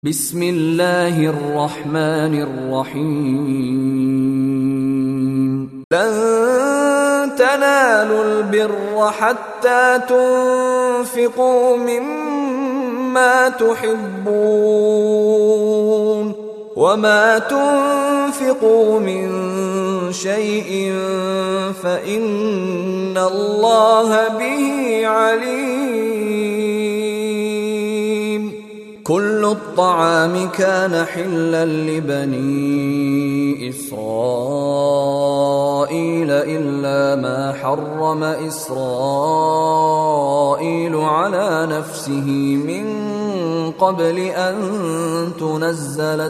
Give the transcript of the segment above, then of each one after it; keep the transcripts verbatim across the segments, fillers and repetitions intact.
بسم الله الرحمن الرحيم لن تنالوا البر حتى تنفقوا مما تحبون وما تنفقوا من شيء فإن الله به عليم. كل الطعام كان حلا لبني إسرائيل إلا ما حرم إسرائيل على نفسه من قبل أن تنزل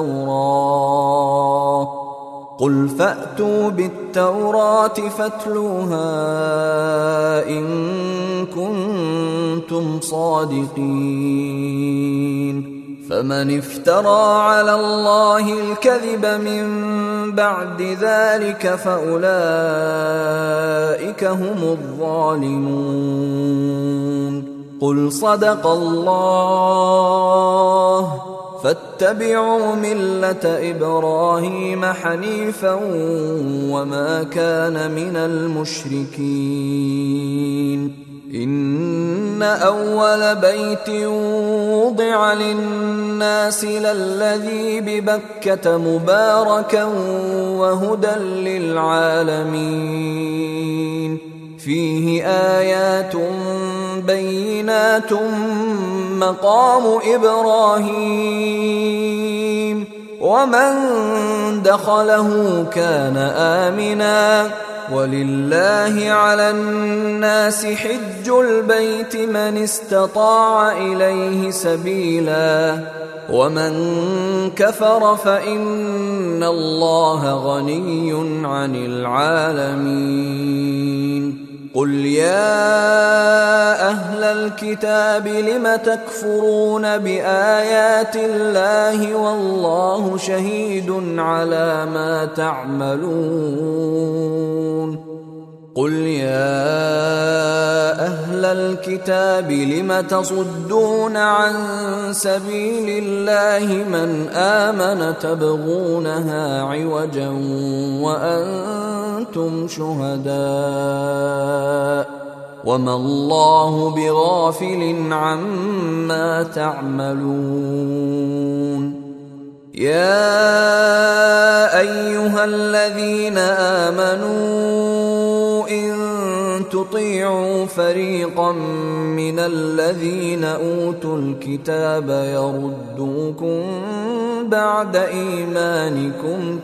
التوراة. قل فأتوا بالتوراة فاتلوها إن كنتم صادقين. فمن افترى على الله الكذب من بعد ذلك فأولئك هم الظالمون. قل صدق الله فاتبعوا ملة إبراهيم حنيفا وما كان من المشركين. إن أول بيت وضع للناس للذي ببكة مباركا وهدى للعالمين. فيه آيات بينات مقام إبراهيم ومن دخله كان آمنا. ولله على الناس حج البيت من استطاع إليه سبيلا ومن كفر فإن الله غني عن العالمين. قل يا أهل الكتاب لم تكفرون بآيات الله والله شهيد على ما تعملون. قل يا أهل الكتاب لم تصدون عن سبيل الله من آمن تبغونها عوجا وأنتم شهداء وما الله بغافل عما تعملون. يا أيها الذين آمنوا إن تطيعوا فريقا من الذين أوتوا الكتاب يردوكم بعد إيمانكم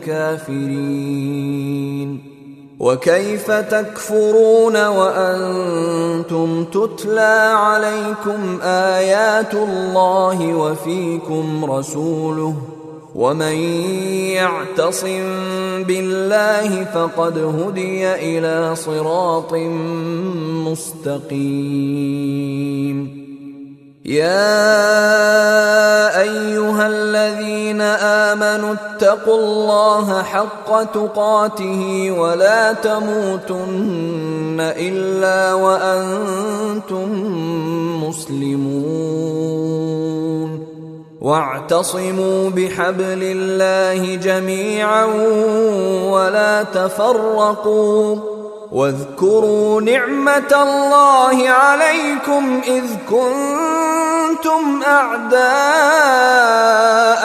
كافرين. وكيف تكفرون وأنتم تتلى عليكم آيات الله وفيكم رسوله ومن يعتصم بالله فقد هدي إلى صراط مستقيم. يا أيها الذين آمنوا اتقوا الله حق تقاته ولا تموتن إلا وأنتم مسلمون. واعتصموا بحبل الله جميعا ولا تفرقوا. واذكروا نعمة الله عليكم إذ كنتم أعداء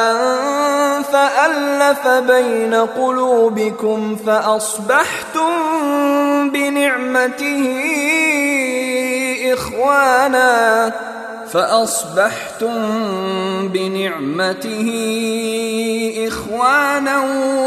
فألف بين قلوبكم فأصبحتم بنعمته إخوانا فأصبحتم بنعمته إخوانا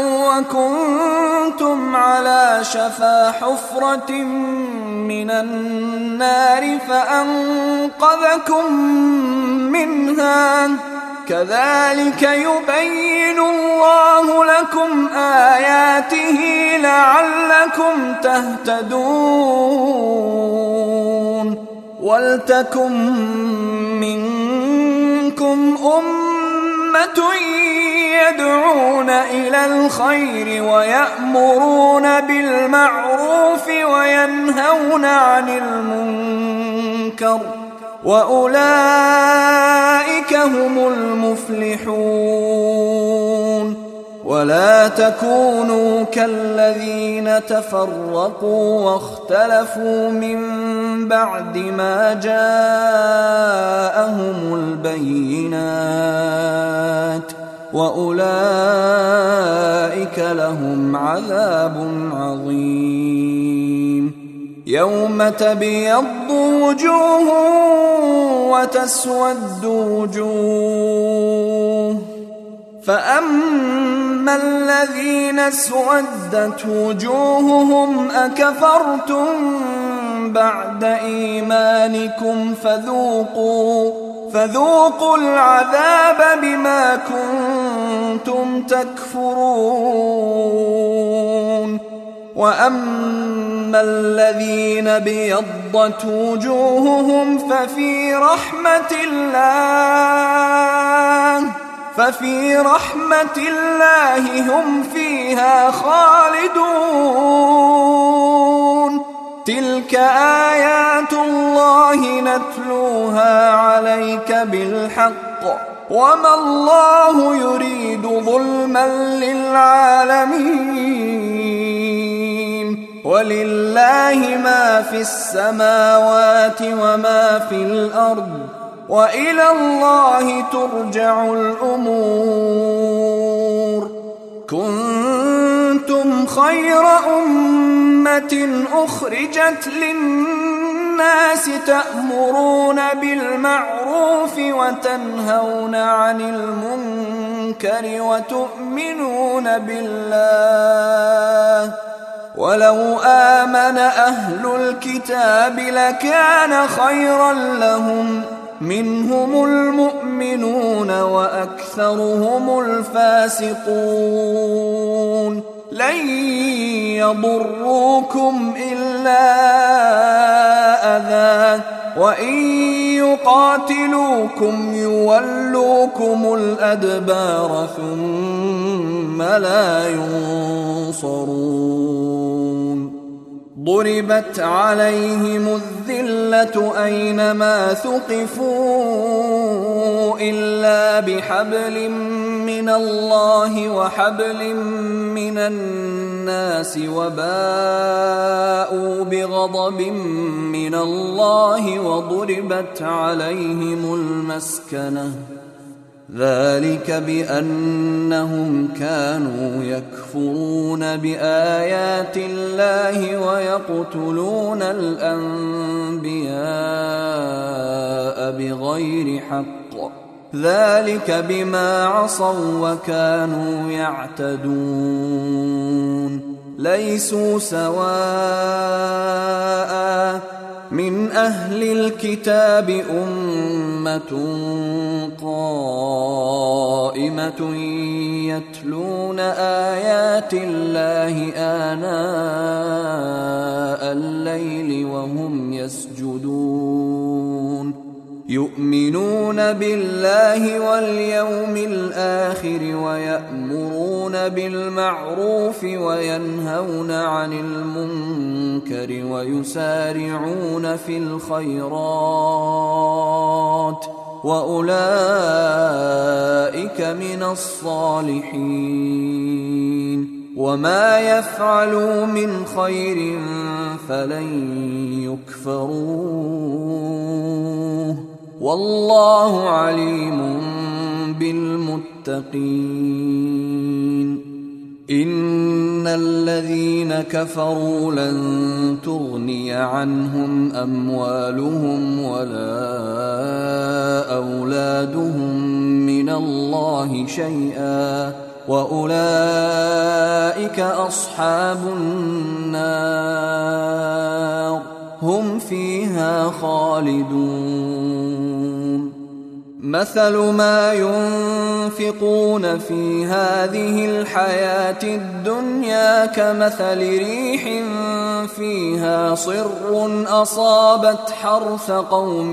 وكنتم على شفا حفرة من النار فأنقذكم منها. كذلك يبين الله لكم آياته لعلكم تهتدون. ولتكن منكم أمة يدعون إلى الخير ويأمرون بالمعروف وينهون عن المنكر وأولئك هم المفلحون. ولا تكونوا كالذين تفرقوا واختلفوا من بعد ما جاءهم البينات، وأولئك لهم عذاب عظيم. يوم تبيض وجوه وتسود وجوه، فأما الذين اسودت وجوههم أكفرتم بعد إيمانكم فذوقوا فذوقوا العذاب بما كنتم تكفرون. وأما الذين بيضت وجوههم ففي رحمة الله ففي رحمة الله هم فيها خالدون. تلك آيات الله نتلوها عليك بالحق، وما الله يريد ظلما للعالمين. ولله ما في السماوات وما في الأرض، وإلى الله ترجع الأمور. كنتم خير أمة أخرجت للناس تأمرون بالمعروف وتنهون عن المنكر وتؤمنون بالله، ولو آمن أهل الكتاب لكان خيرا لهم، منهم المؤمنون وأكثرهم الفاسقون. لن يضروكم إلا أذى، وإن يقاتلوكم يولوكم الأدبار ثم لا ينصرون. ضربت عليهم الذلة أينما ثقفوا إلا بحبل من الله وحبل من الناس، وباءوا بغضب من الله وضربت عليهم المسكنة، ذلك بأنهم كانوا يكفرون بآيات الله ويقتلون الأنبياء بغير حق، ذلك بما عصوا وكانوا يعتدون. ليسوا سواء من أهل الكتاب أمة قائمة يتلون آيات الله آناء الليل وهم يسجدون، يؤمنون بالله واليوم الآخر ويأمرون بالمعروف وينهون عن المنكر ويسارعون في الخيرات، وأولئك من الصالحين. وما يفعلوا من خير فلن يكفروه، والله عليم بالمتقين. إن الذين كفروا لن تغني عنهم أموالهم ولا أولادهم من الله شيئا، وأولئك أصحاب النار هم فيها خالدون. مثل ما ينفقون في هذه الحياة الدنيا كمثل ريح فيها صر أصابت حرث قوم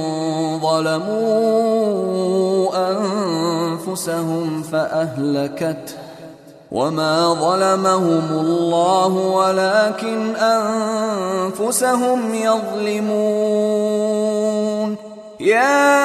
ظلموا أنفسهم فأهلكته، وما ظلمهم الله ولكن أنفسهم يظلمون. يا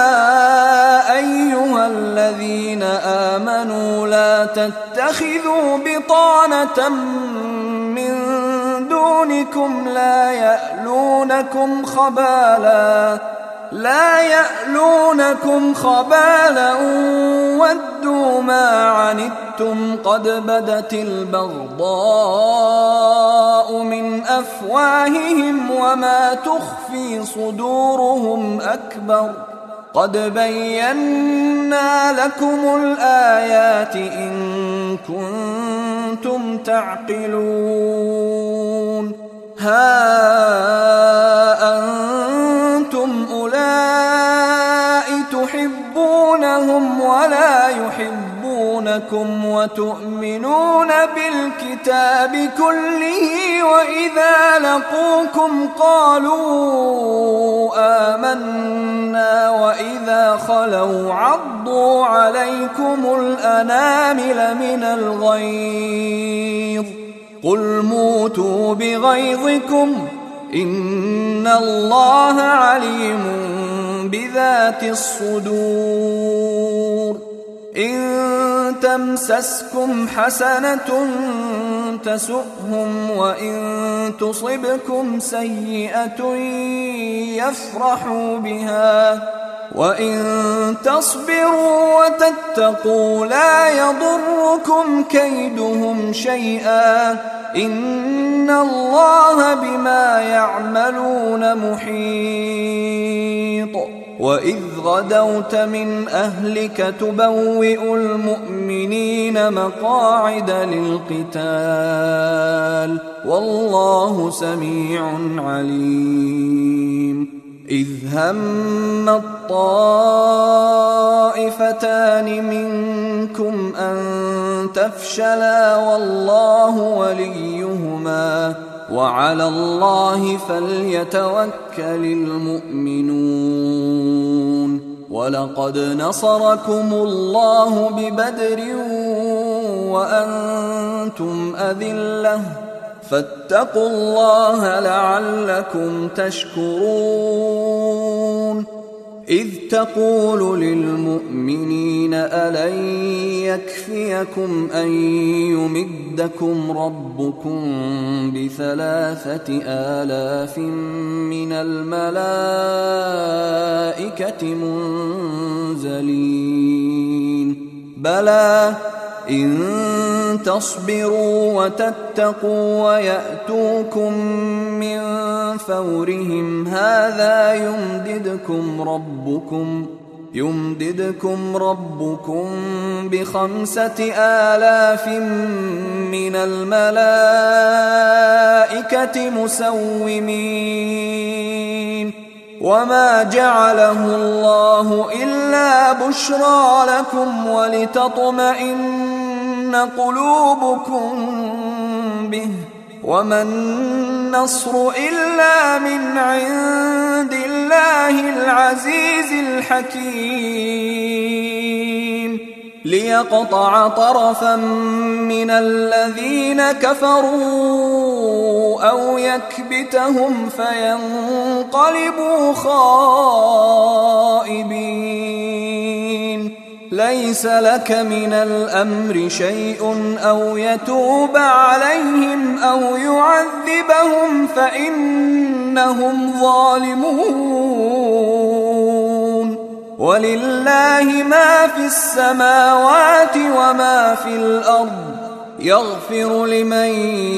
أيها الذين آمنوا لا تتخذوا بطانة من دونكم لا يألونكم خبالا لا يألونكم خبالا ودوا ما عنتم قد بدت البغضاء من أفواههم وما تخفي صدورهم أكبر قد بينا لكم الآيات إن كنتم تعقلون ها أنتم أولئك تحبونهم ولا يحبونكم وتؤمنون بالكتاب كله وإذا لقوكم قالوا آمنا وإذا خلوا عضوا عليكم الأنامل من الغيظ قل موتوا بغيظكم إن الله عليم بذات الصدور إن تمسسكم حسنة تسؤهم وإن تصبكم سيئة يفرحوا بها وإن تصبروا وتتقوا لا يضركم كيدهم شيئا إن الله بما يعملون محيط وإذ غدوت من أهلك تبوئ المؤمنين مقاعد للقتال والله سميع عليم إذ هم الطائفتان منكم أن تفشلا والله وليهما وعلى الله فليتوكل المؤمنون ولقد نصركم الله ببدر وأنتم أذلة فاتقوا الله لعلكم تشكرون إذ تقول للمؤمنين ألن يكفيكم أن يمدكم ربكم بثلاثة آلاف من الملائكة منزلين بلى إن تصبروا وتتقوا ويأتوكم من فورهم هذا يمددكم ربكم يمددكم ربكم بخمسة آلاف من الملائكة مسومين وما جعله الله إلا بشرى لكم ولتطمئن قلوبكم به وما النصر إلا من عند الله العزيز الحكيم ليقطع طرفا من الذين كفروا أو يكبتهم فينقلبوا خائبين ليس لك من الأمر شيء أو يتوب عليهم أو يعذبهم فإنهم ظالمون ولله ما في السماوات وما في الأرض يغفر لمن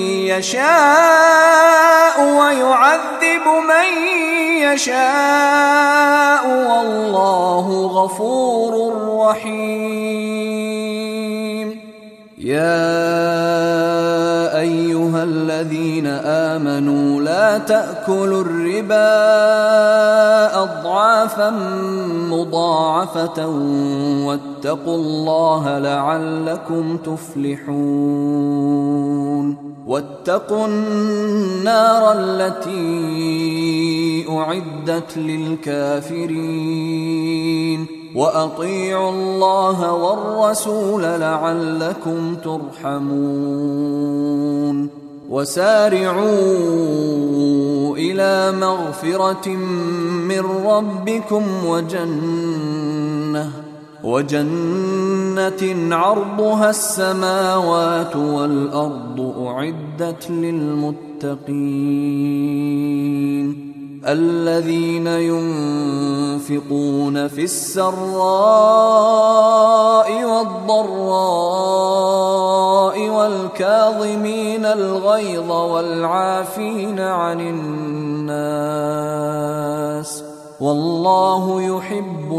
يشاء ويعذب من يشاء والله غفور رحيم يا أيها الذين آمنوا لا تأكلوا الربا أضعافا مضاعفة واتقوا الله لعلكم تفلحون واتقوا النار التي أعدت للكافرين وأطيعوا الله والرسول لعلكم ترحمون وسارعوا إلى مغفرة من ربكم وجنة وجنة عرضها السماوات والأرض أعدت للمتقين الذين ينفقون في السراء والضراء والكاظمين الغيظ والعافين عن الناس والله يحب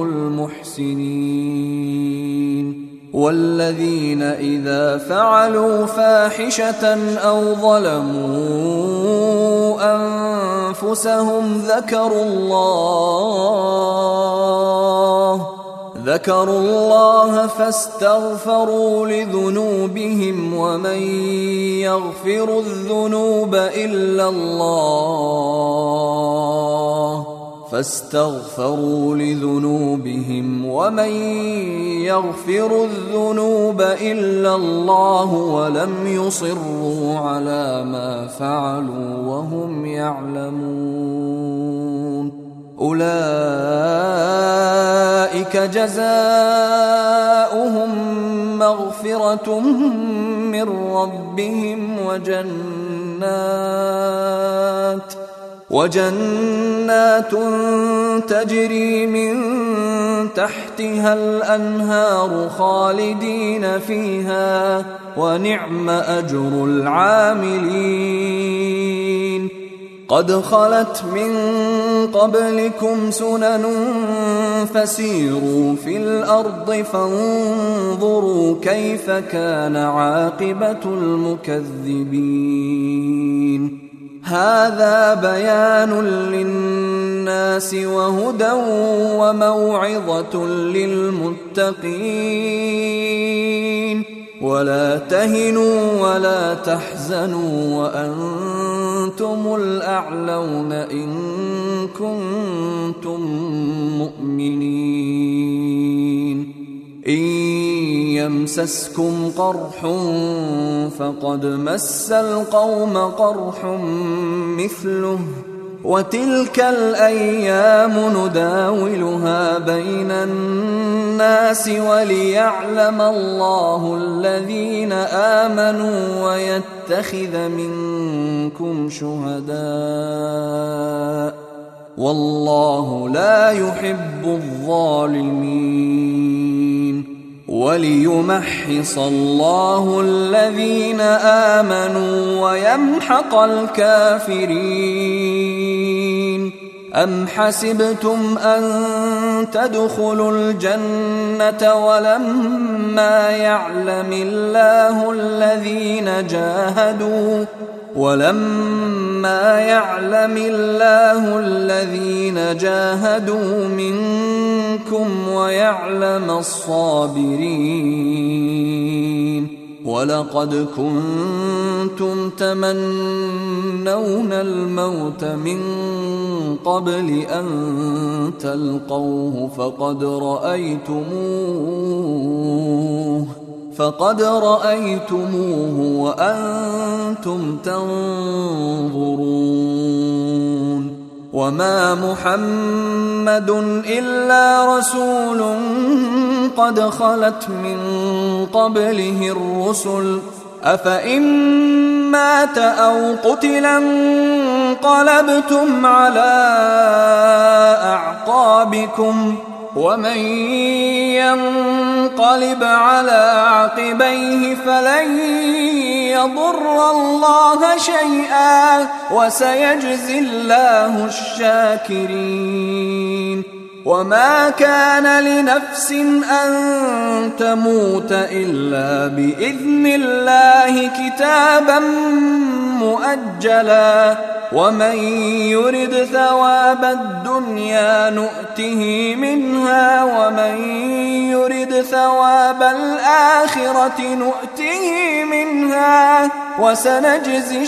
المحسنين والذين إذا فعلوا فاحشة أو ظلموا أنفسهم ذكروا الله ذكروا الله فاستغفروا لذنوبهم ومن يغفر الذنوب إلا الله فاستغفروا لذنوبهم ومن يغفر الذنوب إلا الله ولم يصروا على ما فعلوا وهم يعلمون أولئك جزاؤهم مغفرة من ربهم وجنات وجنات تجري من تحتها الأنهار خالدين فيها ونعم أجر العاملين قد خلت من قبلكم سنن فسيروا في الأرض فانظروا كيف كان عاقبة المكذبين هذا بيان للناس وهدى وموعظة للمتقين ولا تهنوا ولا تحزنوا وأنتم الأعلون إن كنتم مؤمنين إن يمسسكم قرح فقد مس القوم قرح مثله وتلك الأيام نداولها بين الناس وليعلم الله الذين آمنوا ويتخذ منكم شهداء والله لا يحب الظالمين وليمحص الله الذين آمنوا ويمحق الكافرين أم حسبتم أن تدخلوا الجنة ولما يعلم الله الذين جاهدوا ولما يعلم الله الذين جاهدوا منكم ويعلم الصابرين ولقد كنتم تمنون الموت من قبل أن تلقوه فقد رأيتموه فقد رأيتموه وأنتم تنظرون وما محمد إلا رسول قد خلت من قبله الرسل أفإن مات أو قتلا انقلبتم على أعقابكم ومن ينقلب على عقبيه فلن يضر الله شيئا وسيجزي الله الشاكرين وما كان لنفس أن تموت إلا بإذن الله كتابا مؤجلا ومن يرد ثواب الدنيا نؤته منها ومن يرد ثواب الآخرة نؤته منها وسنجزي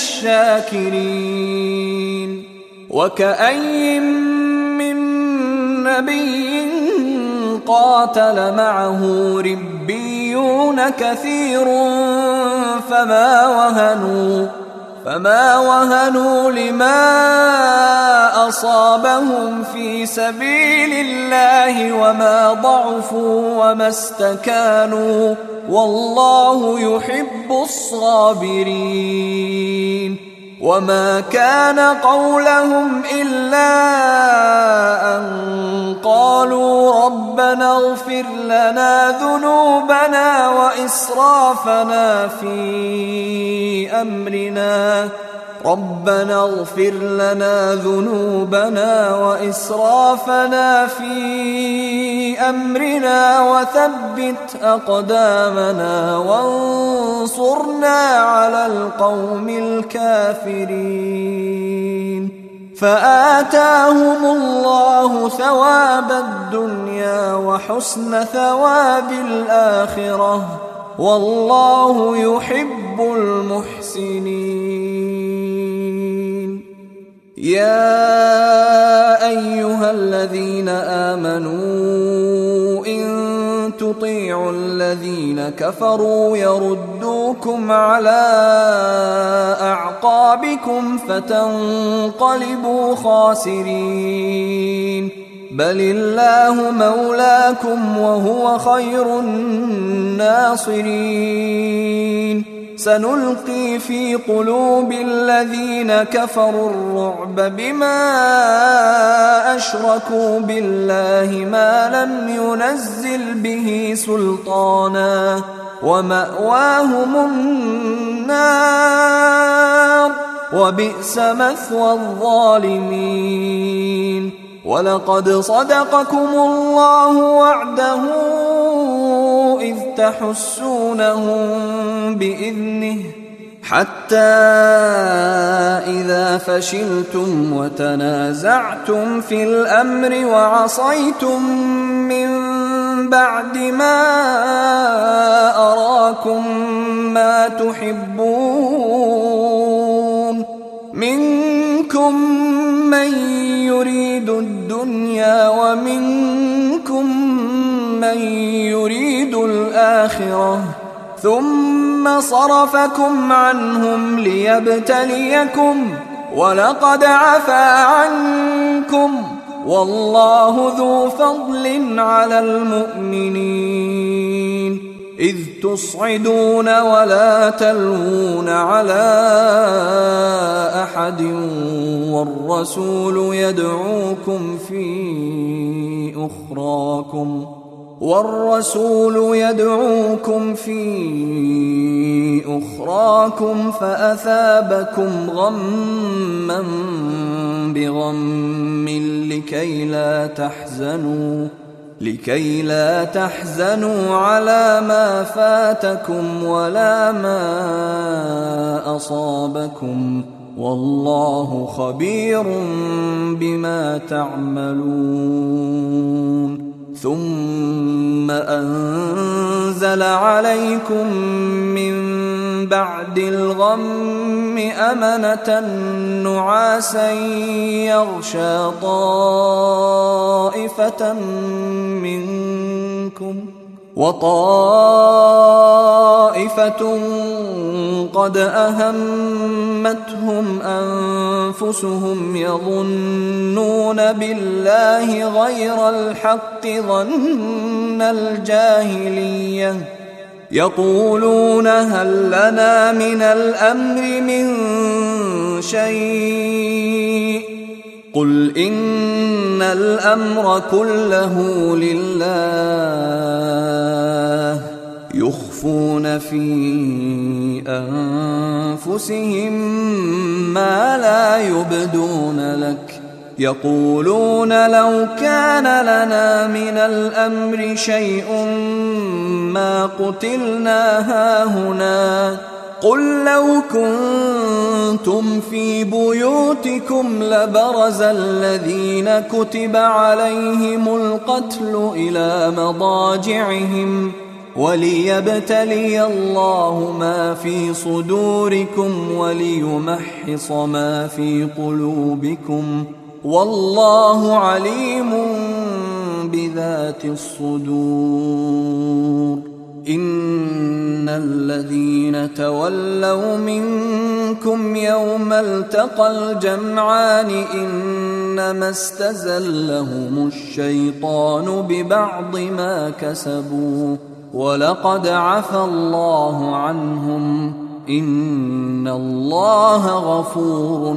الشاكرين وكأي من نبي قاتل معه ربيون كثير فما وهنوا فما وهنوا لما أصابهم في سبيل الله وما ضعفوا وما استكانوا والله يحب الصابرين. وما كان قولهم إلا أن قالوا ربنا اغفر لنا ذنوبنا وإسرافنا في أمرنا ربنا اغفر لنا ذنوبنا وإسرافنا في أمرنا وثبت أقدامنا وانصرنا على القوم الكافرين. فآتاهم الله ثواب الدنيا وحسن ثواب الآخرة والله يحب المحسنين. يا أيها الذين آمنوا إن تطيعوا الذين كفروا يردوكم على أعقابكم فتنقلبوا خاسرين. بل الله مولاكم وهو خير الناصرين. سنلقي في قلوب الذين كفروا الرعب بما أشركوا بالله ما لم ينزل به سلطانا ومأواهم النار وبئس مثوى الظالمين. ولقد صدقكم الله وعده إذ تحسونهم بإذنه حتى إذا فشلتم وتنازعتم في الأمر وعصيتم من بعد ما أراكم ما تحبون منكم من يريد الدنيا ومنكم من يريد الآخرة ثم صرفكم عنهم ليبتليكم ولقد عفا عنكم والله ذو فضل على المؤمنين. إذ تصعدون ولا تلوون على أحد والرسول يدعوكم في أخراكم والرسول يدعوكم في أخراكم فأثابكم غما بغم لكي لا تحزنوا لكي لا تحزنوا على ما فاتكم ولا ما أصابكم والله خبير بما تعملون. ثم أنزل عليكم من بعد الغم أمنة نعاسا يغشى طائفة منكم وطائفة قد أهمتهم أنفسهم يظنون بالله غير الحق ظن الجاهلية يقولون هل لنا من الأمر من شيء قل إن الأمر كله لله يخفون في أنفسهم ما لا يبدون لك يقولون لو كان لنا من الأمر شيء ما قتلنا هاهنا قل لو كنتم في بيوتكم لبرز الذين كتب عليهم القتل إلى مضاجعهم وليبتلي الله ما في صدوركم وليمحص ما في قلوبكم والله عليم بذات الصدور. إن الذين تولوا منكم يوم التقى الجمعان إنما استزلهم الشيطان ببعض ما كسبوا ولقد عفى الله عنهم إن الله غفور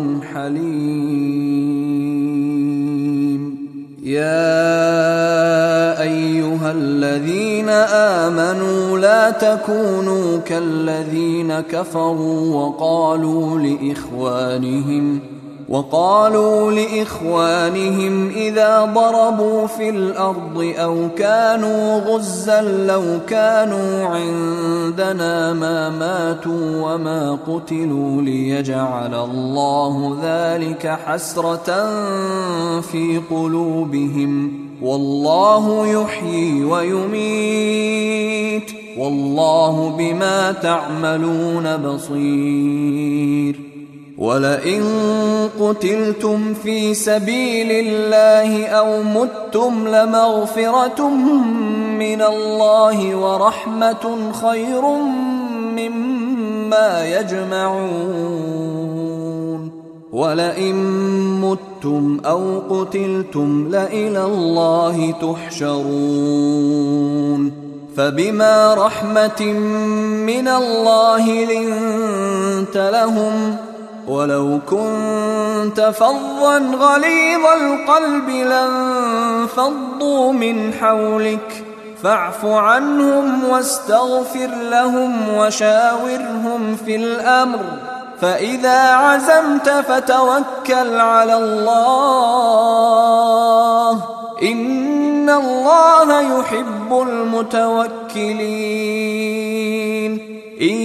حليم. يا أيها الذين آمنوا لا تكونوا كالذين كفروا وقالوا لإخوانهم وقالوا لإخوانهم إذا ضربوا في الأرض أو كانوا غزا لو كانوا عندنا ما ماتوا وما قتلوا ليجعل الله ذلك حسرة في قلوبهم والله يحيي ويميت والله بما تعملون بصير. ولئن قتلتم في سبيل الله أو متم لمغفرة من الله ورحمة خير مما يجمعون. ولئن متم أو قتلتم لإلى الله تحشرون. فبما رحمة من الله لنت لهم ولو كنت فظا غليظ القلب لانفضوا من حولك فاعف عنهم واستغفر لهم وشاورهم في الأمر فإذا عزمت فتوكل على الله إن الله يحب المتوكلين. إن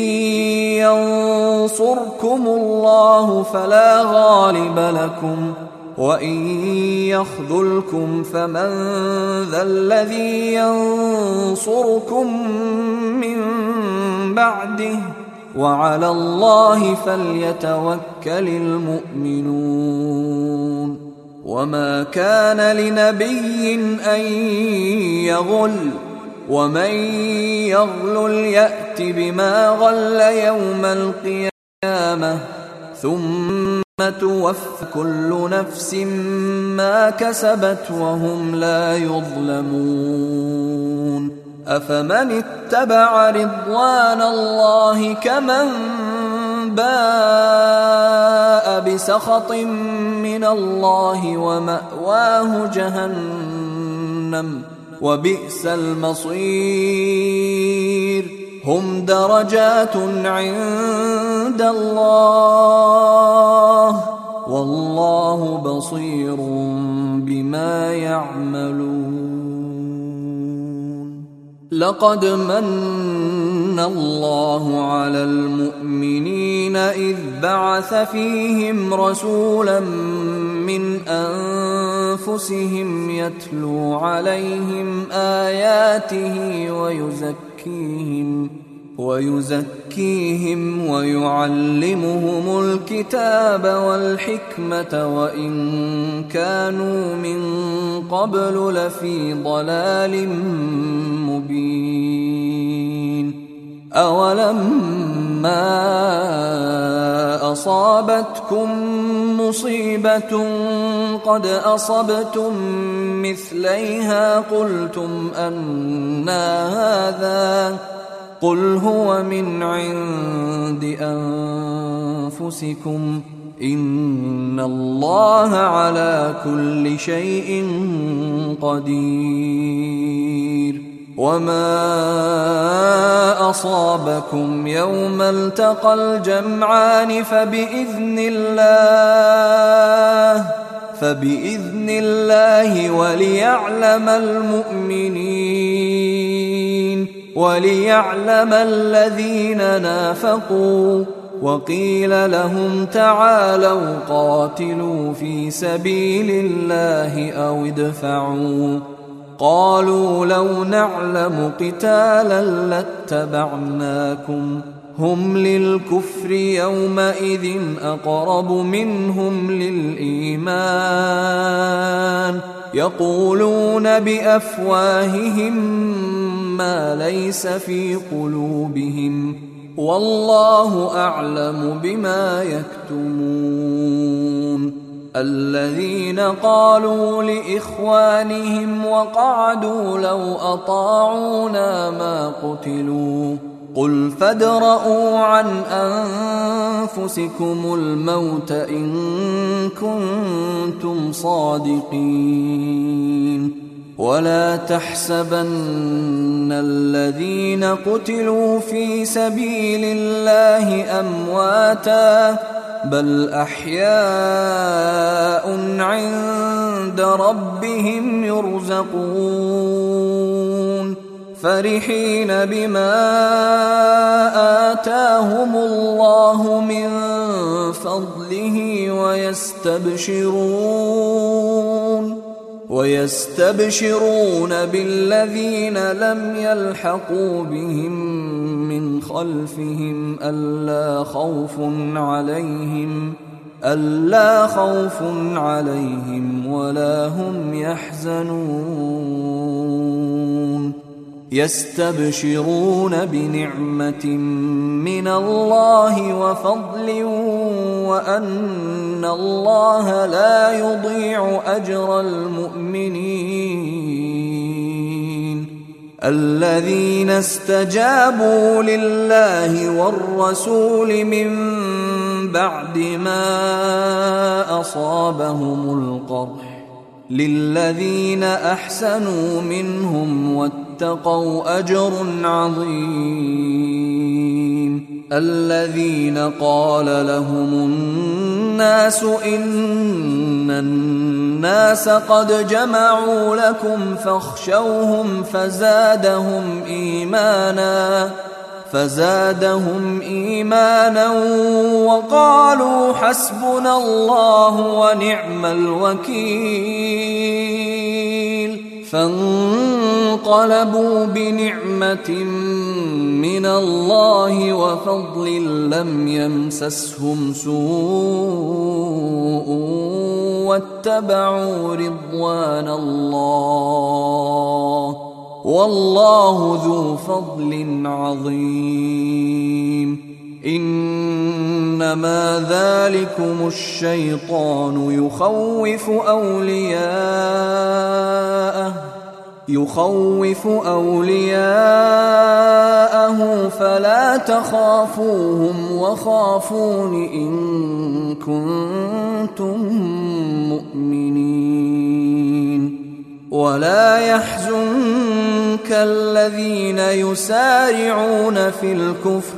ينصركم الله فلا غالب لكم وإن يخذلكم فمن ذا الذي ينصركم من بعده وعلى الله فليتوكل المؤمنون. وما كان لنبي أن يغل ومن يغلل يأت بما غل يوم القيامة ثم توفى كل نفس ما كسبت وهم لا يظلمون. أفمن اتبع رضوان الله كمن باء بسخط من الله ومأواه جهنم وبئس المصير. هم درجات عند الله والله بصير بما يعملون. لقد من الله على المؤمنين إذ بعث فيهم رسولا من أنفسهم يتلو عليهم آياته ويزكيهم ويزكيهم ويعلمهم الكتاب والحكمة وإن كانوا من قبل لفي ضلال مبين. أولما أصابتكم مصيبة قد أصبتم مثليها قلتم أنى هذا قل هو من عند أنفسكم إن الله على كل شيء قدير. وما أصابكم يوم التقى الجمعان فبإذن الله فبإذن الله وليعلم المؤمنين وليعلم الذين نافقوا. وقيل لهم تعالوا قاتلوا في سبيل الله أو ادفعوا قالوا لو نعلم قتالا لاتبعناكم هم للكفر يومئذ أقرب منهم للإيمان يقولون بأفواههم ما ليس في قلوبهم والله أعلم بما يكتمون. الذين قالوا لإخوانهم وقعدوا لو أطاعونا ما قتلوا قل فادرءوا عن أنفسكم الموت إن كنتم صادقين. ولا تحسبن الذين قتلوا في سبيل الله أمواتا بل أحياء عند ربهم يرزقون فرحين بما آتاهم الله من فضله ويستبشرون ويستبشرون بالذين لم يلحقوا بهم من خلفهم ألا خوف عليهم ألا خوف عليهم ولا هم يحزنون. يستبشرون بنعمة من الله وفضل وأن الله لا يضيع أجر المؤمنين. الذين استجابوا لله والرسول من بعد ما أصابهم القرح للذين أحسنوا منهم واتقوا أجر عظيم. الذين قال لهم الناس إن الناس قد جمعوا لكم فاخشوهم فزادهم إيمانا فزادهم إيمانا وقالوا حسبنا الله ونعم الوكيل. فانقلبوا بنعمة من الله وفضل لم يمسسهم سوء واتبعوا رضوان الله والله ذو فضل عظيم. إنما ذلكم الشيطان يخوف أولياءه يخوف أولياءه فلا تخافوهم وخافون إن كنتم مؤمنين. ولا يحزنك الذين يسارعون في الكفر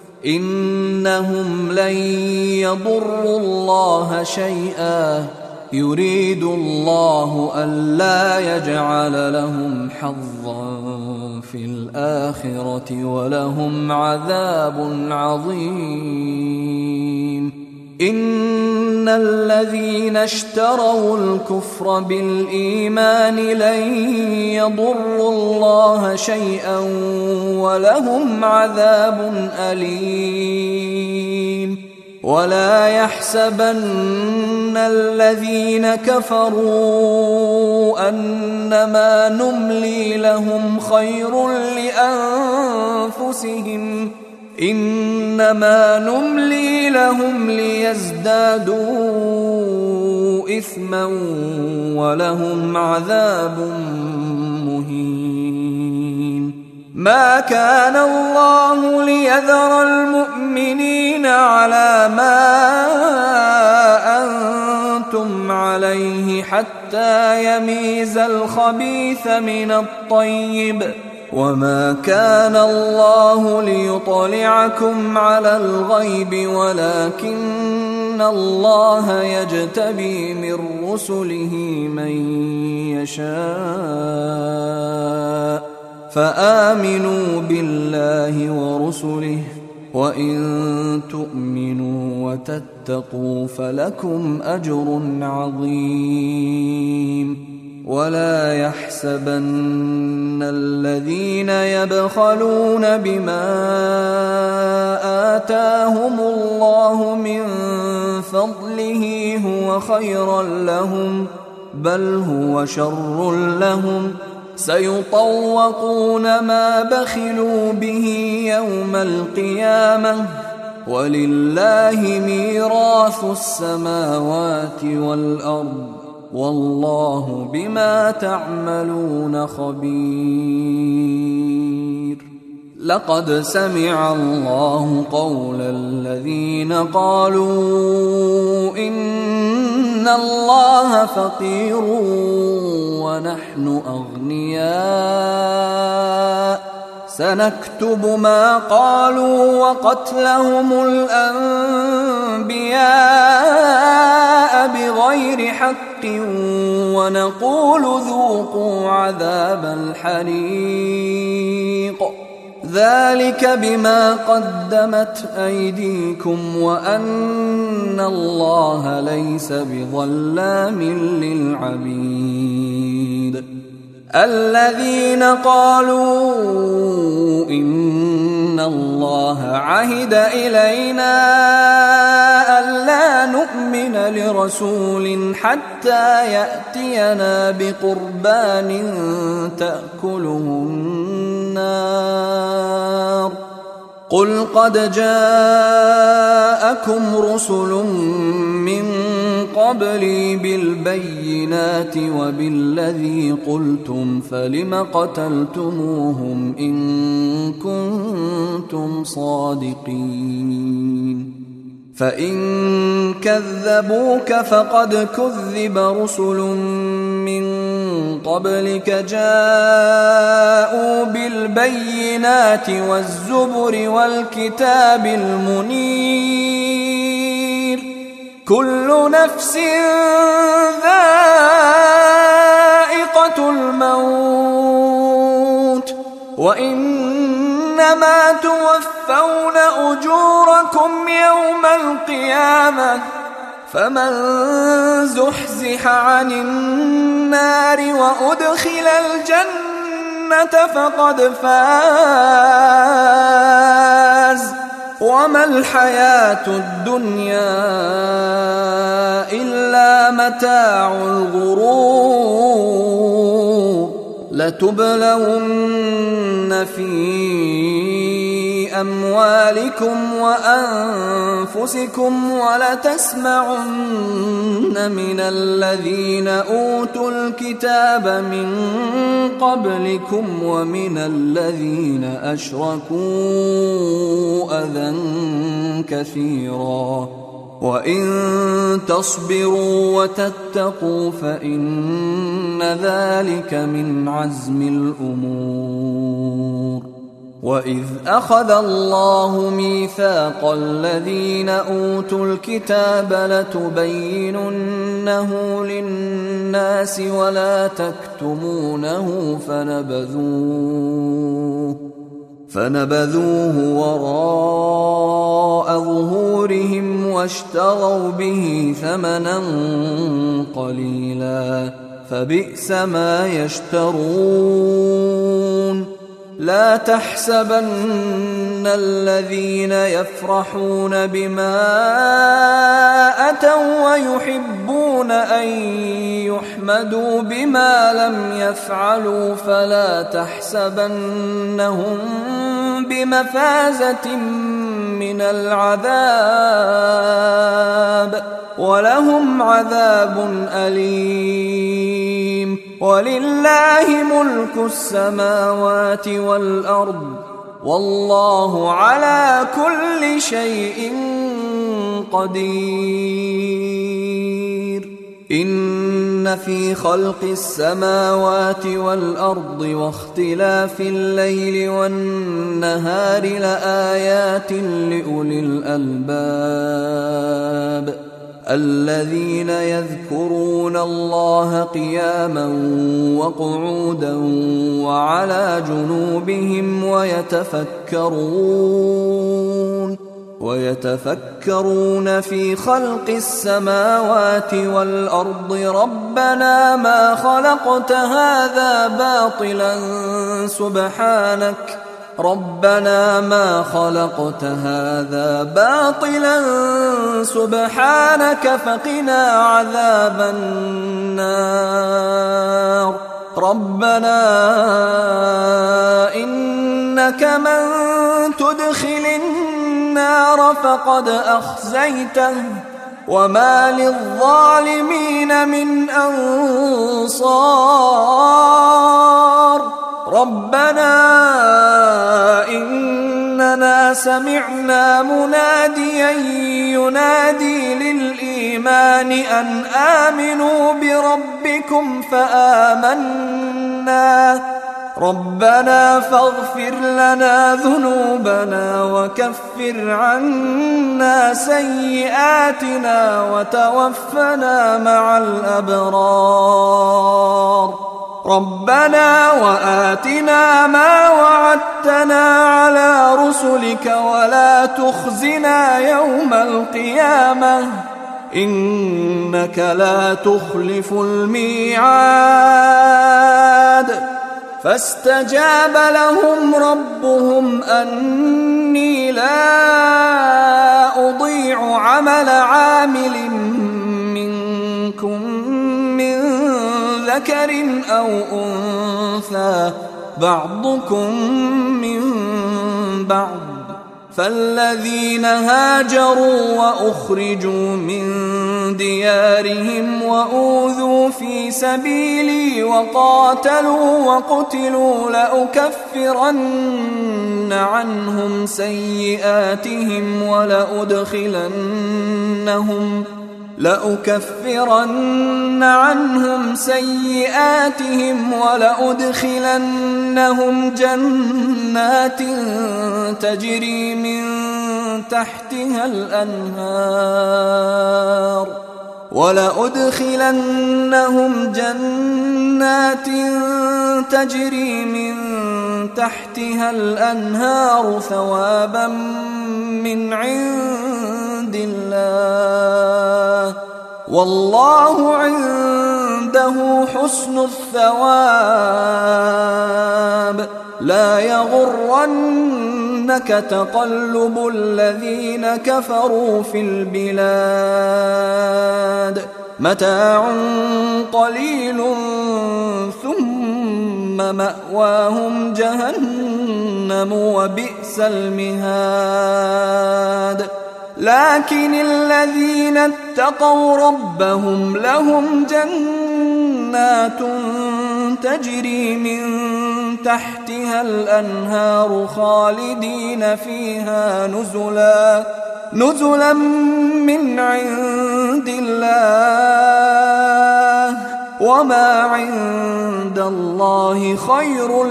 إنهم لن يضروا الله شيئا يريد الله ألا يجعل لهم حظا في الآخرة ولهم عذاب عظيم. إن الذين اشتروا الكفر بالإيمان لن يضروا الله شيئا ولهم عذاب أليم. ولا يحسبن الذين كفروا أنما نملي لهم خير لأنفسهم إنما نملي لهم ليزدادوا إثما ولهم عذاب مهين. ما كان الله ليذر المؤمنين على ما أنتم عليه حتى يميز الخبيث من الطيب وما كان الله ليطلعكم على الغيب ولكن الله يجتبي من رسله من يشاء فآمنوا بالله ورسله وإن تؤمنوا وتتقوا فلكم أجر عظيم. ولا يحسبن الذين يبخلون بما آتاهم الله من فضله هو خيرا لهم بل هو شر لهم سيطوقون ما بخلوا به يوم القيامة ولله ميراث السماوات والأرض والله بما تعملون خبير. لقد سمع الله قول الذين قالوا إن الله فقير ونحن أغنياء سنكتب ما قالوا وقتلهم الأنبياء بغير حق ونقول ذوقوا عذاب الحريق ذلك بما قدمت أيديكم وأن الله ليس بظلام للعبيد. الذين قالوا إن الله عهد إلينا ألا نؤمن لرسول حتى يأتينا بقربان تأكله النار قل قد جاءكم رسل من قبلي بالبينات وبالذي قلتم فلم قتلتموهم إن كنتم صادقين. فإن كذبوك فقد كذب رسل من قبلك جاءوا بالبينات والزبر والكتاب المنير كل نفس ذائقة الموت وإنما توفون أجوركم يوم القيامة فمن زحزح عن النار وأدخل الجنة فقد فاز وما الحياة الدنيا إلا متاع الغرور. لتبلون في أموالكم وأنفسكم ولتسمعن من الذين أوتوا الكتاب من قبلكم ومن الذين أشركوا أذى كثيرا وإن تصبروا وتتقوا فإن ذلك من عزم الأمور. وإذ أخذ الله ميثاق الذين أوتوا الكتاب لتبيننه للناس ولا تكتمونه فنبذوه فنبذوه وراء ظهورهم واشتروا به ثمنا قليلا فبئس ما يشترون. لا تحسبن الذين يفرحون بما أتوا ويحبون أن يحمدوا بما لم يفعلوا فلا تحسبنهم بمفازة من العذاب ولهم عذاب أليم. ولله ملك السماوات والأرض والله على كل شيء قدير. إن في خلق السماوات والأرض واختلاف الليل والنهار لآيات لأولي الألباب الذين يذكرون الله قياما وقعودا وعلى جنوبهم ويتفكرون ويتفكرون في خلق السماوات والأرض ربنا ما خلقت هذا باطلا سبحانك ربنا ما خلقت هذا باطلا سبحانك فقنا عذاب النار. ربنا إنك من تدخل النار فقد أخزيته وما للظالمين من أنصار ربنا إننا سمعنا مناديا ينادي للإيمان أن آمنوا بربكم فآمنا ربنا فاغفر لنا ذنوبنا وكفر عنا سيئاتنا وتوفنا مع الأبرار ربنا وآتنا ما وعدتنا على رسلك ولا تخزنا يوم القيامة إنك لا تخلف الميعاد فاستجاب لهم ربهم أني لا أضيع عمل عامل منكم من ذكر أو أنثى بعضكم من بعض فالذين هاجروا وأخرجوا من ديارهم وأوذوا في سبيلي وقاتلوا وقتلوا لأكفرن عنهم سيئاتهم ولأدخلنهم لأكفرن عنهم سيئاتهم ولأدخلنهم جنات تجري من تحتها الأنهار ولأدخلنهم جنات تجري من تحتها الأنهار ثوابا من عند الله والله عنده حسن الثواب لا يغرنك تقلب الذين كفروا في البلاد متاع قليل ثم مأواهم جهنم وبئس المهاد لكن الذين اتقوا ربهم لهم جنات تجري من تحتها الأنهار خالدين فيها نزلا نزلا من عند الله وما عند الله خير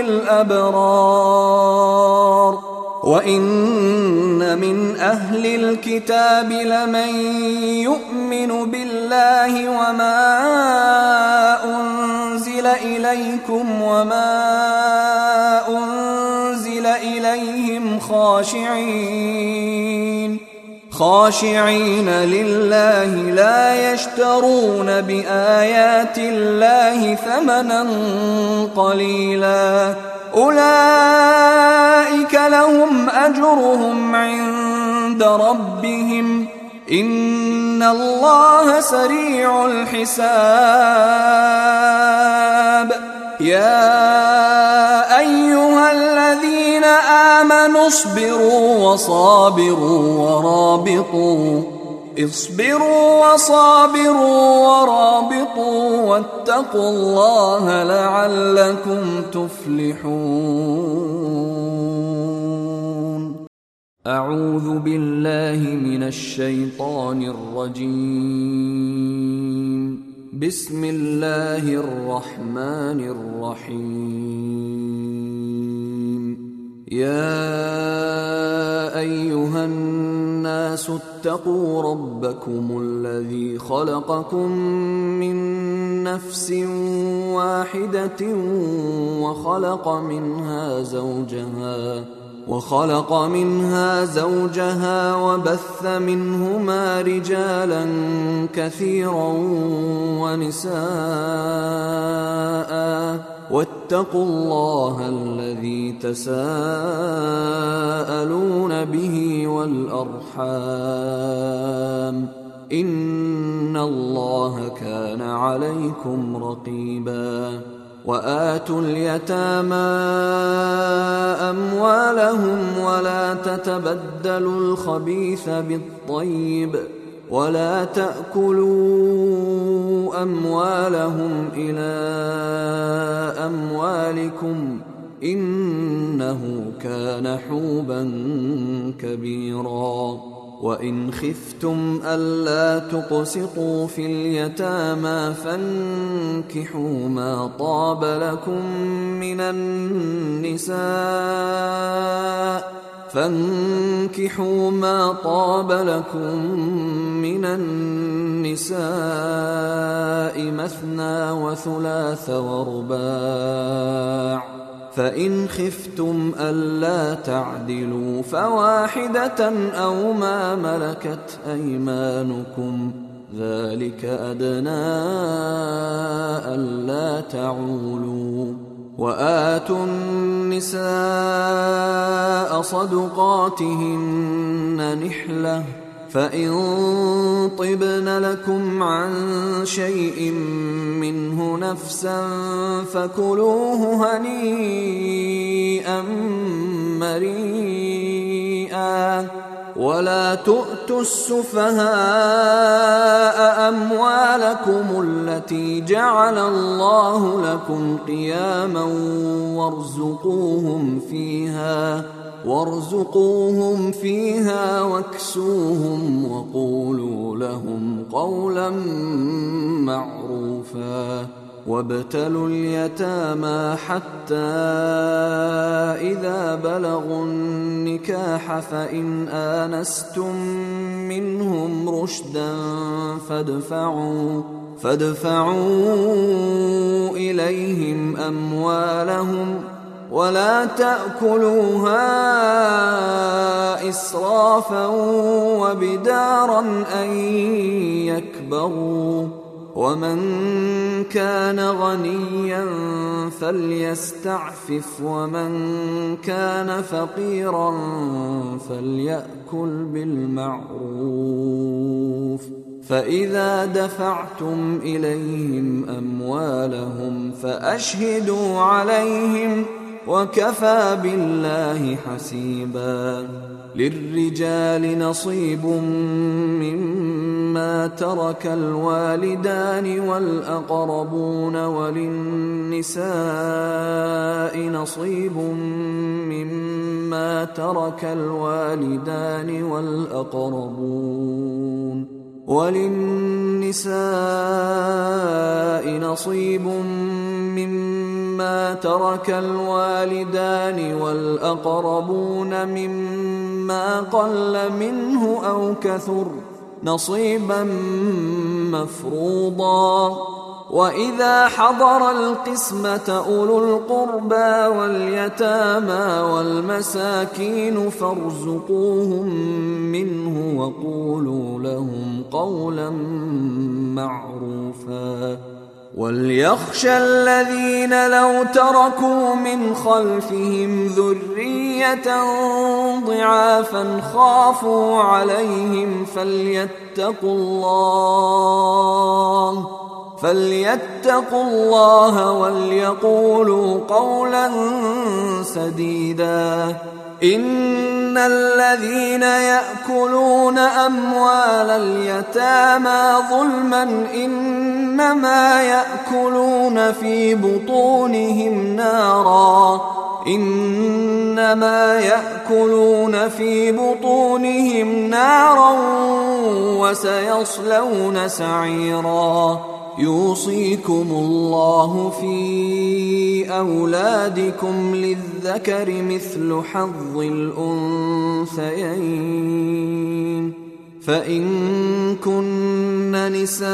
للأبرار وإن من أهل الكتاب لمن يؤمن بالله وما أنزل إليكم وما أنزل إليهم خاشعين خاشعين لله لا يشترون بآيات الله ثمنا قليلا أولئك لهم أجرهم عند ربهم إن الله سريع الحساب يا أيها الذين آمنوا اصبروا وصابروا ورابطوا اصبروا وصابروا ورابطوا واتقوا الله لعلكم تفلحون. أعوذ بالله من الشيطان الرجيم. بسم الله الرحمن الرحيم. يا أيها الناس اتقوا ربكم الذي خلقكم من نفس واحدة وخلق منها زوجها وخلق منها زوجها وبث منهما رجالا كثيرا ونساء واتقوا الله الذي تساءلون به والأرحام إن الله كان عليكم رقيبا. وآتوا اليتامى أموالهم ولا تتبدلوا الخبيث بالطيب ولا تأكلوا أموالهم إلى أموالكم إنه كان حوبا كبيرا. وإن خفتم ألا تقسطوا في اليتامى فانكحوا ما طاب لكم من النساء فانكحوا ما طاب لكم من النساء مثنى وثلاث ورباع، فإن خفتم ألا تعدلوا فواحدة أو ما ملكت أيمانكم ذلك أدنى ألا تعولوا. وآتوا النساء صدقاتهن نحلة فإن طبن لكم عن شيء منه نفسا فكلوه هنيئا مريئا. ولا تؤتوا السفهاء أموالكم التي جعل الله لكم قياما وارزقوهم فيها وارزقوهم فيها واكسوهم وقولوا لهم قولا معروفا. وابتلوا اليتامى حتى إذا بلغوا النكاح فإن آنستم منهم رشدا فادفعوا فادفعوا إليهم أموالهم ولا تأكلوها إسرافا وبدارا أن يكبروا. ومن كان غنيا فليستعفف ومن كان فقيرا فليأكل بالمعروف. فإذا دفعتم إليهم أموالهم فأشهدوا عليهم وكفى بالله حسيبا. للرجال نصيب مما ترك الوالدان والأقربون وللنساء نصيب مما ترك الوالدان والأقربون وللنساء نصيب مما ترك الوالدان والأقربون مما قل منه أو كثر نصيبا مفروضا. وإذا حضر القسمة أولو القربى واليتامى والمساكين فارزقوهم منه وقولوا لهم قولا معروفا. وليخشى الذين لو تركوا من خلفهم ذرية ضعافا خافوا عليهم فليتقوا الله فليتقوا الله وليقولوا قولا سديدا. إن الذين يأكلون أموال اليتامى ظلما إنما يأكلون في بطونهم نارا إنما يأكلون في بطونهم نارا وسيصلون سعيرا. يوصيكم الله في أولادكم للذكر مثل حظ الأنثيين. فإن كن نساء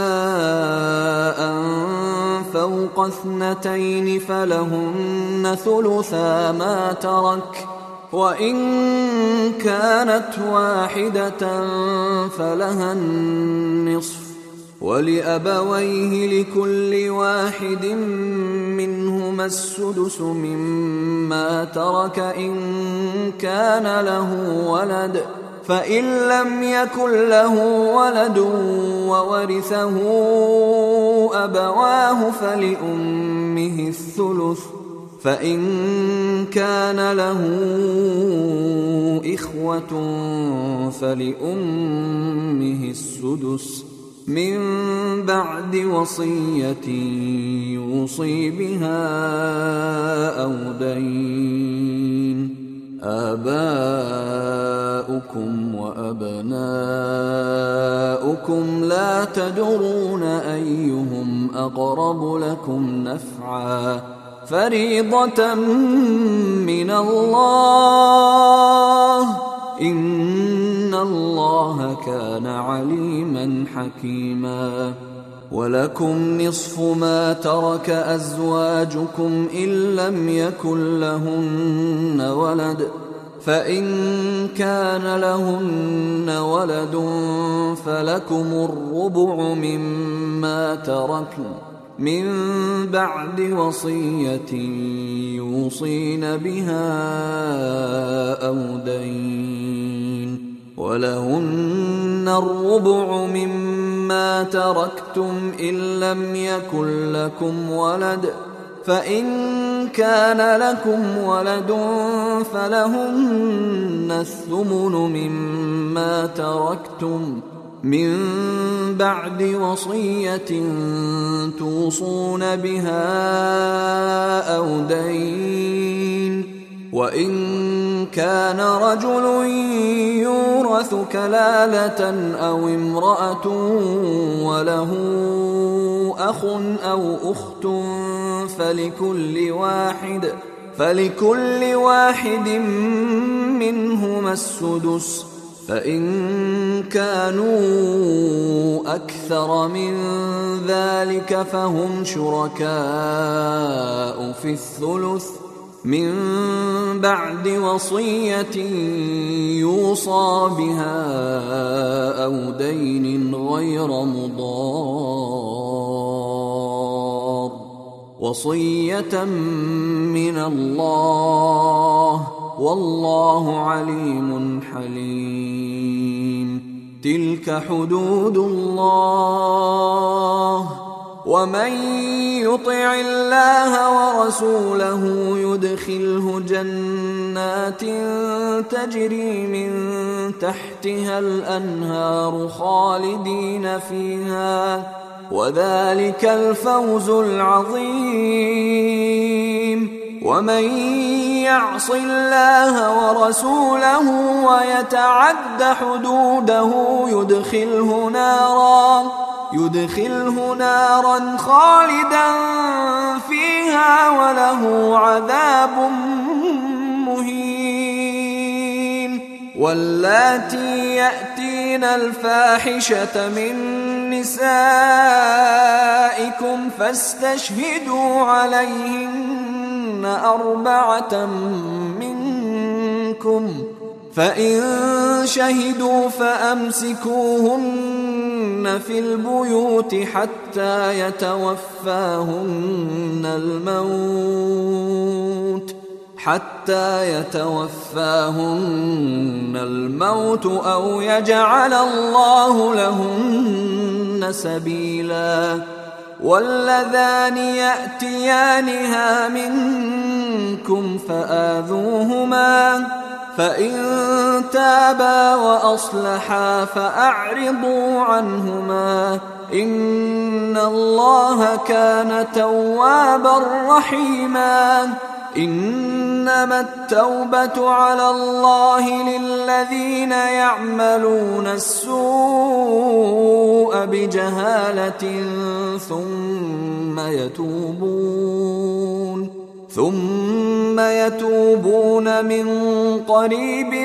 فوق اثنتين فلهن ثلثا ما ترك وإن كانت واحدة فلها النصف ولأبويه لكل واحد منهما السدس مما ترك إن كان له ولد فإن لم يكن له ولد وورثه أبواه فلأمه الثلث، فإن كان له إخوة فلأمه السدس من بعد وصية يوصي بها أو دين. آباؤكم وأبناؤكم لا تدرون أيهم أقرب لكم نفعا فريضة من الله، إن الله كان عليما حكيما. ولكم نصف ما ترك أزواجكم إن لم يكن لهن ولد، فإن كان لهن ولد فلكم الربع مما تركن من بعد وصية يوصين بها أو دين، ولهن الربع مما تركتم إن لم يكن لكم ولد، فإن كان لكم ولد فلهن الثمن مما تركتم من بعد وصية توصون بها أو دين. وإن كان رجل يورث كلالة أو امرأة وله أخ أو أخت فلكل واحد فلكل واحد منهما السدس، فإن كانوا أكثر من ذلك فهم شركاء في الثلث من بعد وصية يوصى بها أو دين غير مضار، وصية من الله، والله عليم حليم. تلك حدود الله، ومن يطع الله ورسوله يدخله جنات تجري من تحتها الأنهار خالدين فيها، وذلك الفوز العظيم. ومن يعص الله ورسوله ويتعد حدوده يدخله نارا يدخله نارا خالدا فيها وله عذاب مهين. واللاتي يأتين الفاحشة من نسائكم فاستشهدوا عليهن أربعة منكم، فإن شهدوا فأمسكوهن في البيوت حتى يتوفاهن الموت حتى يتوفاهن الموت أو يجعل الله لهن سبيلا. واللذان يأتيانها منكم فآذوهما، فإن تابا وأصلحا فأعرضوا عنهما، إن الله كان توابا رحيما. إنما التوبة على الله للذين يعملون السوء بجهالة ثم يتوبون ثم يتوبون من قريب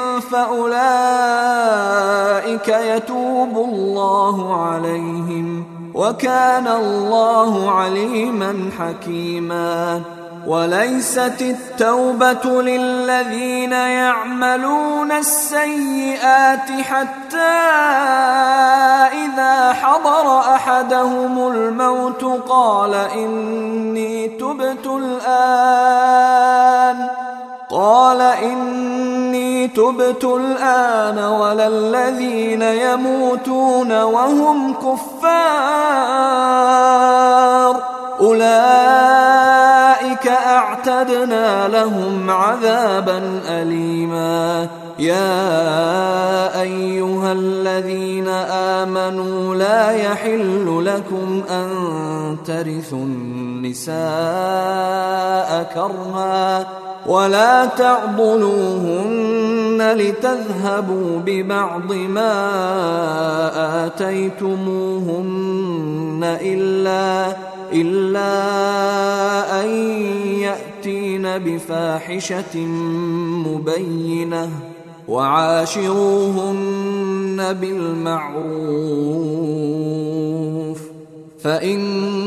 فأولئك يتوب الله عليهم، وكان الله عليما حكيما. وليست التوبة للذين يعملون السيئات حتى إذا حضر أحدهم الموت قال إني تبت الآن قال إني تبت الآن ولا الذين يموتون وهم كفار أولئك أعتدنا لهم عذابا أليما. يا أيها الذين آمنوا لا يحل لكم أن ترثوا النساء كرها ولا تعضلوهن لتذهبوا ببعض ما آتيتموهن إلا, إلا أن يأتين بفاحشة مبينة وعاشروهن بالمعروف فإن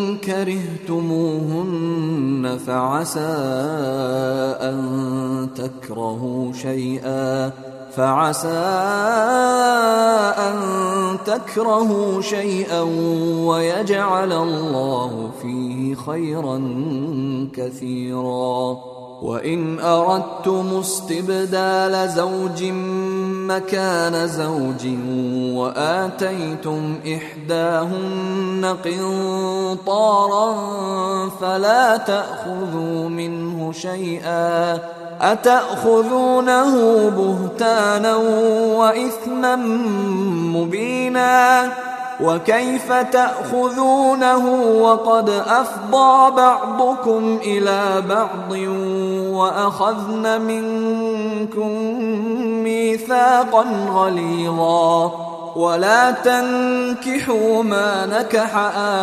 كرهتموهن فعسى أن تكرهوا شيئا فعسى أن تكرهوا شيئا ويجعل الله فيه خيرا كثيرا. وإن أردتم استبدال زوج مكان زوج وآتيتم إحداهن قنطارا فلا تأخذوا منه شيئا أتأخذونه بهتانا وإثما مبينا وكيف تأخذونه وقد أفضى بعضكم إلى بعض وأخذن منكم ميثاقا غليظا ولا تنكحوا ما نكح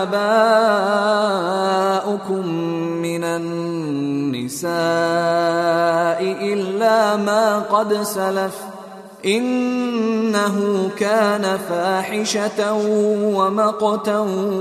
آباؤكم من النساء إلا ما قد سلف إنه كان فاحشة ومقتا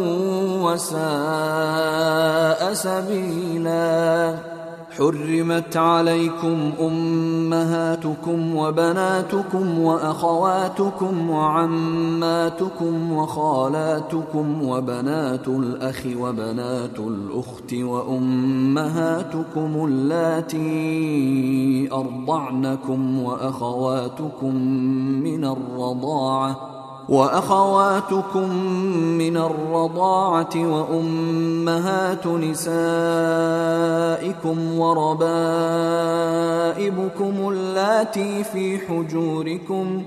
وساء سبيلا. حرمت عليكم أمهاتكم وبناتكم وأخواتكم وعماتكم وخالاتكم وبنات الأخ وبنات الأخت وأمهاتكم اللاتي أرضعنكم وأخواتكم من الرضاعة وأخواتكم من الرضاعة وأمهات نسائكم وربائبكم اللاتي في حجوركم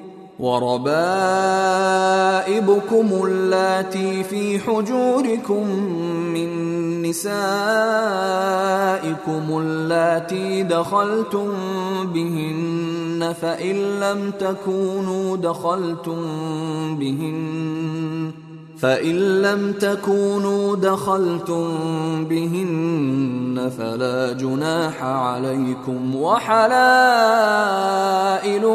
وربائبكم اللاتي في حجوركم من نسائكم اللاتي دخلتم بهن فإن لم تكونوا دخلتم بهن فإن لم تكونوا دخلتم بهن فلا جناح عليكم وحلائل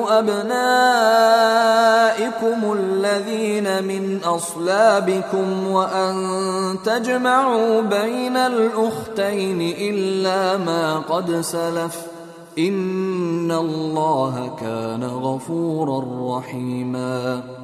أبنائكم الذين من أصلابكم وأن تجمعوا بين الأختين إلا ما قد سلف إن الله كان غفورا رحيما.